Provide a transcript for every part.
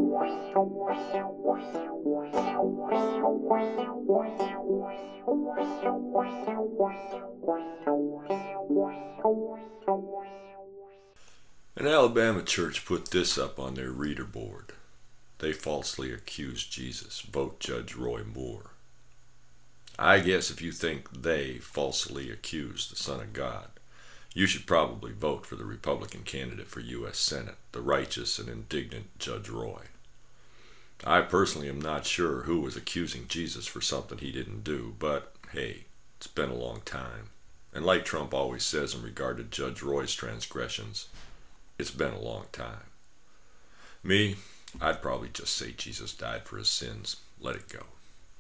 An Alabama church put this up on their reader board. They falsely accused Jesus. Vote Judge Roy Moore. I guess if you think they falsely accused the Son of God, you should probably vote for the Republican candidate for U.S. Senate, the righteous and indignant Judge Roy. I personally am not sure who was accusing Jesus for something he didn't do, but hey, it's been a long time. And like Trump always says in regard to Judge Roy's transgressions, it's been a long time. Me, I'd probably just say Jesus died for his sins. Let it go.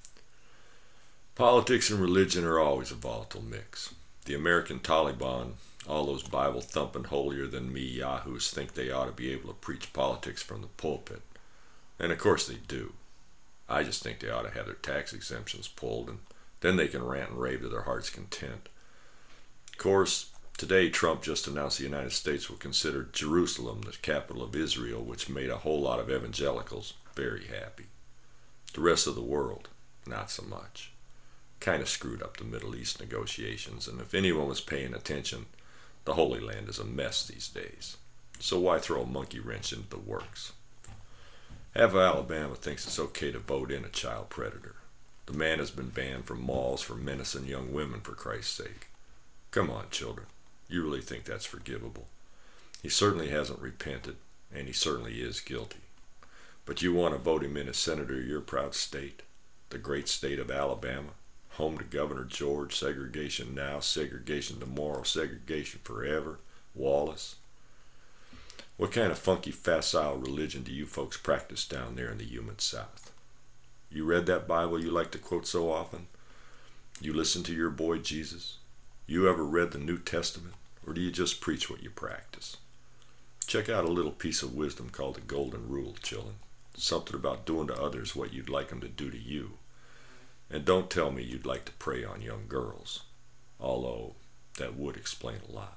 Politics and religion are always a volatile mix. The American Taliban, all those Bible-thumping holier-than-me yahoos think they ought to be able to preach politics from the pulpit. And of course they do. I just think they ought to have their tax exemptions pulled, and then they can rant and rave to their heart's content. Of course, today Trump just announced the United States will consider Jerusalem the capital of Israel, which made a whole lot of evangelicals very happy. The rest of the world, not so much. Kind of screwed up the Middle East negotiations, and if anyone was paying attention, the Holy Land is a mess these days. So why throw a monkey wrench into the works? Half of Alabama thinks it's okay to vote in a child predator. The man has been banned from malls for menacing young women, for Christ's sake. Come on, children. You really think that's forgivable? He certainly hasn't repented, and he certainly is guilty. But you want to vote him in as senator of your proud state, the great state of Alabama, home to Governor George, segregation now, segregation tomorrow, segregation forever, Wallace. What kind of funky facile religion do you folks practice down there in the humid South? You read that Bible you like to quote so often? You listen to your boy Jesus? You ever read the New Testament, or do you just preach what you practice? Check out a little piece of wisdom called the Golden Rule, chillin'. Something about doing to others what you'd like them to do to you. And don't tell me you'd like to prey on young girls, although that would explain a lot.